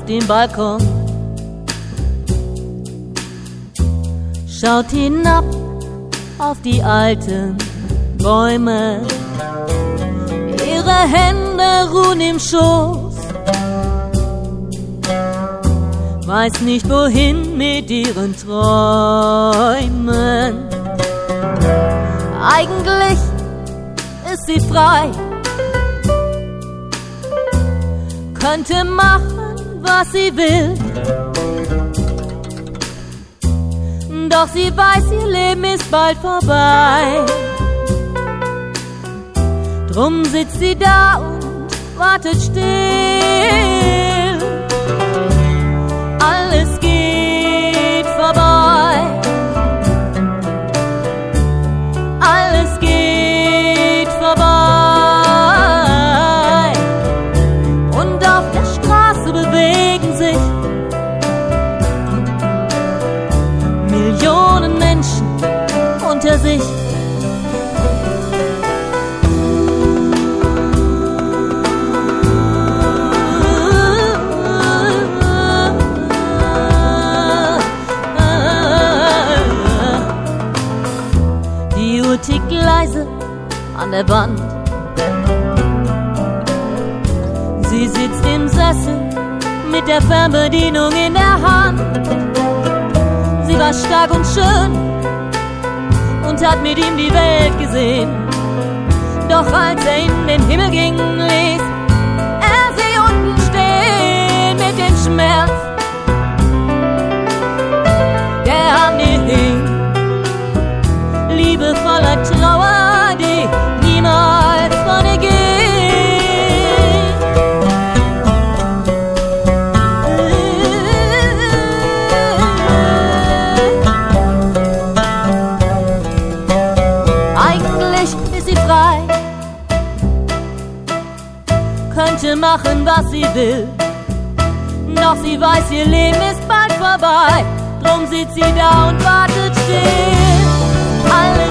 auf dem Balkon, schaut hinab auf die alten Bäume. Ihre Hände ruhen im Schoß, weiß nicht wohin mit ihren Träumen. Eigentlich ist sie frei, könnte machen, was sie will. Doch sie weiß, ihr Leben ist bald vorbei. Drum sitzt sie da und wartet still. Alles geht vorbei. Alles geht vorbei. Und auf der Straße bewegen sich Millionen Menschen unter sich. Die Uhr tickt leise an der Wand. Sie sitzt im Sessel mit der Fernbedienung in der Hand. Sie war stark und schön und hat mit ihm die Welt gesehen. Doch als er in den Himmel ging, ließ er sie unten stehen mit dem Schmerz, der an ihr hing. Liebevoller Trauer, die niemals von ihr geht. Könnte machen, was sie will, doch sie weiß, ihr Leben ist bald vorbei. Drum sitzt sie da und wartet still. Alle